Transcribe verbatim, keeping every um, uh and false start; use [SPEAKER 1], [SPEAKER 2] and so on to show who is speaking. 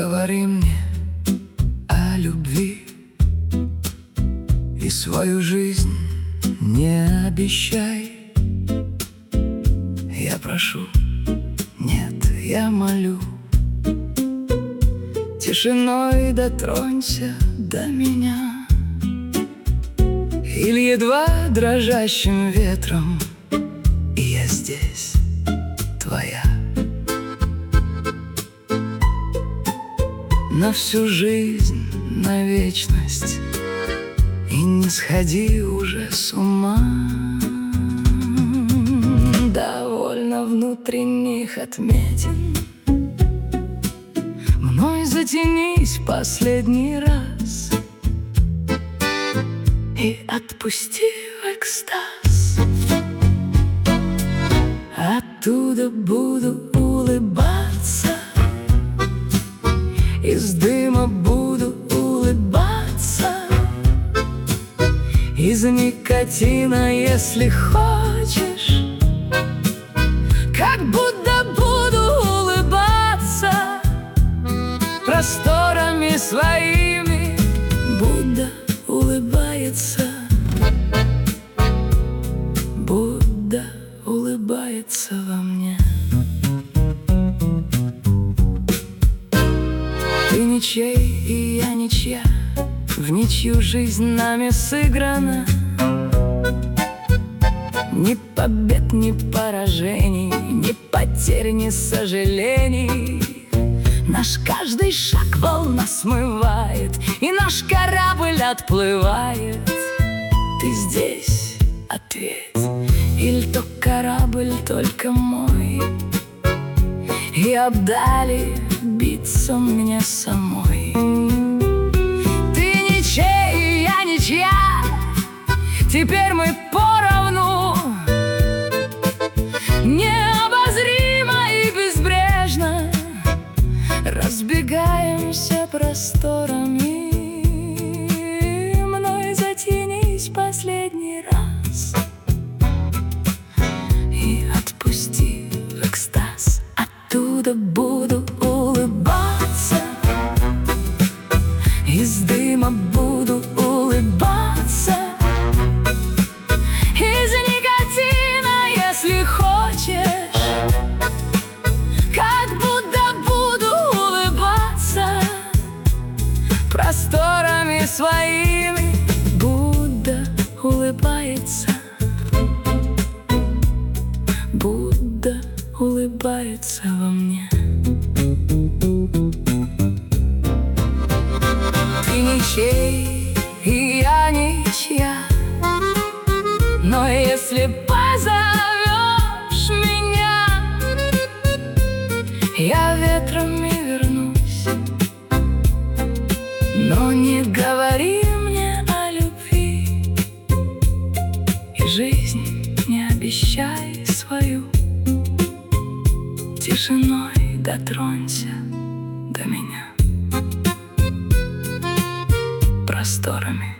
[SPEAKER 1] говори мне о любви и свою жизнь не обещай. Я прошу, нет, я молю, тишиной дотронься до меня, или едва дрожащим ветром, и я здесь, твоя. На всю жизнь, на вечность, и не сходи уже с ума. Довольно внутренних отметин, мной затянись последний раз и отпусти в экстаз. Оттуда буду улыбаться, из дыма буду улыбаться, из никотина, если хочешь, как будто буду улыбаться просторами своими. Будда улыбается, Будда улыбается во мне. Ты ничей, и я ничья, в ничью жизнь нами сыграна. Ни побед, ни поражений, ни потерь, ни сожалений. Наш каждый шаг волна смывает, и наш корабль отплывает. Ты здесь, ответь, или то корабль только мой, и обдали биться мне самой. Ты ничей, я ничья, теперь мы поровну, необозримо и безбрежно разбегаемся просторами. Мной затянись последний раз и отпусти в экстаз. Оттуда буду улыбаться, из дыма буду улыбаться, из никотина, если хочешь, как будто буду улыбаться просторами своими. Будда улыбается, Будда улыбается во мне. Ты ничей, и я ничья, но если позовешь меня, я ветрами вернусь. Но не говори мне о любви, и жизнь не обещай свою. Тишиной дотронься до меня просторами